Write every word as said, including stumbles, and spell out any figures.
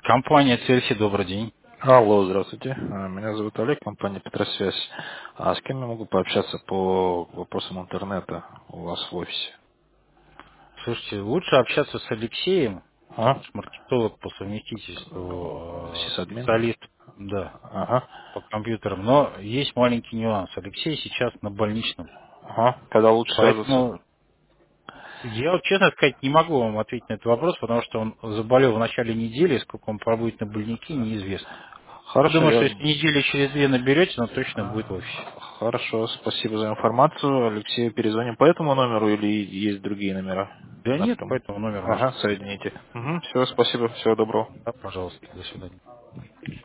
Компания Цельсий, добрый день. Алло, здравствуйте. А, Меня зовут Олег, компания Петросвязь. А с кем я могу пообщаться по вопросам интернета у вас в офисе? Слушайте, лучше общаться с Алексеем, А? наш маркетолог по совместительству, э, Сисадмин? специалист, да, Ага. по компьютерам. Но есть маленький нюанс. Алексей сейчас на больничном. Ага. Когда лучше связываться? Поэтому я вот, честно сказать, не могу вам ответить на этот вопрос, потому что он заболел в начале недели, сколько он пробудет на больнике, неизвестно. Я Хорошо, думаю, что я... если недели через две наберете, он точно будет в офисе. Хорошо, спасибо за информацию. Алексею перезвоним по этому номеру или есть другие номера, Да на нет, по котором... этому номеру Ага, можете соединить. соедините. Угу, все, спасибо, всего доброго. Да, пожалуйста, до свидания.